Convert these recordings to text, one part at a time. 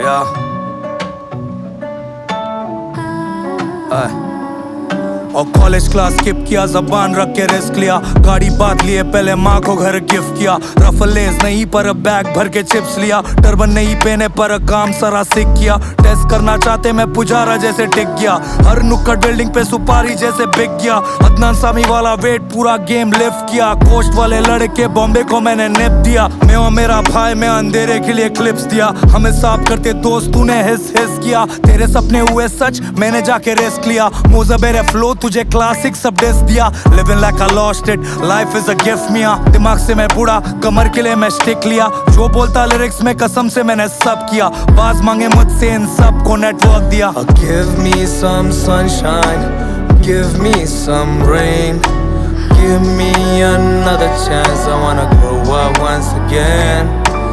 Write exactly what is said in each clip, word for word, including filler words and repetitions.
या और college class skip किया, जबान रख के रिस्क लिया, गाड़ी बात लिए पहले माँ को घर गिफ्ट किया, रफलेज नहीं पर बैग भर के चिप्स लिया, टर्बन नहीं पहने पर काम सारा सीख किया, टेस्ट करना चाहते मैं पुजारा जैसे टिक गया, हर नुक्कड़ बिल्डिंग पे सुपारी जैसे बिक गया, अदनान सामी वाला वेट पूरा गेम लिफ्ट किया, कोस्ट वाले लड़के बॉम्बे को मैंने निप दिया, मैं और मेरा भाई मैं अंधेरे के लिए क्लिप्स दिया, हमें साफ करते दोस्त तूने हिस हिस किया, तेरे सपने हुए सच मैंने जाके रिस्क लिया, मोज़ेबेरे फ्लो तुझे क्लासिक सब डिस दिया, living like I lost it, life is a gift मिया, दिमाग से मैं बूढ़ा कमर के लिए मैं स्टिक लिया, जो बोलता लिरिक्स में कसम से मैंने सब किया, बाज मांगे मुझसे इन सब को नेटवर्क दिया। Give me some sunshine, give me some rain, give me another chance, I wanna grow up once again.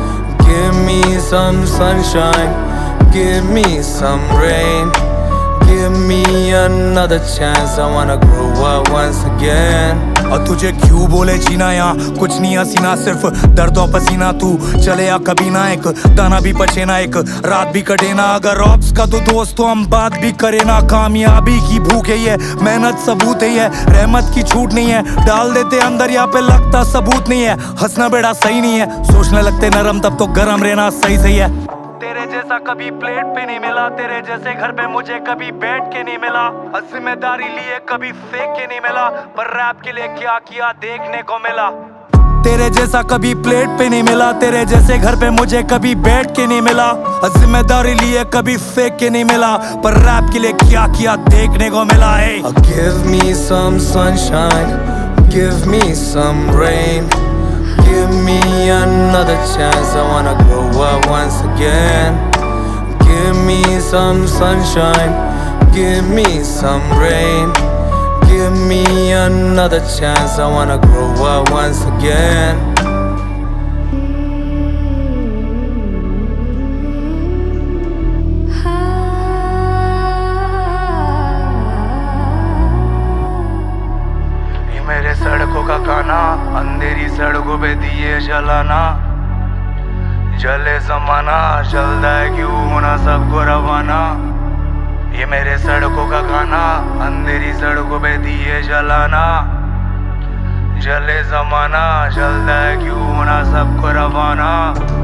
Give me some sunshine, give me some rain, give me another chance, I wanna grow up once again. और तुझे क्यों बोले जीना यहाँ कुछ नहीं हसीना, सिर्फ दर्द और पसीना, तू चले या कभी ना, एक दाना भी बचे ना, एक रात भी कटे ना, अगर ऑप्स का तो दोस्त तो हम बात भी करे ना, कामयाबी की भूख है ये, मेहनत सबूत है ये, रहमत की छूट नहीं है, डाल देते अंदर यहाँ पे लगता सबूत नहीं है, हंसना बेड़ा सही नहीं है, सोचने लगते नरम तब तो गरम रहना सही सही है। तेरे जैसा कभी प्लेट पे नहीं मिला, तेरे जैसे घर पे मुझे कभी बैठ के नहीं मिला, जिम्मेदारी लिए कभी फेंक के नहीं मिला, पर रैप के लिए क्या किया देखने को मिला। तेरे जैसा कभी प्लेट पे नहीं मिला, तेरे जैसे घर पे मुझे कभी बैठ के नहीं मिला, जिम्मेदारी लिए कभी फेंक के नहीं मिला, पर रैप के लिए क्या किया देखने को मिला है। Give me some sunshine, give me some rain, give me another chance, I wanna grow up once again. Give me some sunshine, give me some rain, give me another chance, I wanna grow up once again. मेरे सड़कों का गाना, अंधेरी सड़कों पे दिए जलाना, जले जमाना, जलता है क्यों होना सबको रवाना। ये मेरे सड़कों का गाना, अंधेरी सड़कों पे दिए जलाना, जले जमाना, जलता है क्यों होना सबको रवाना।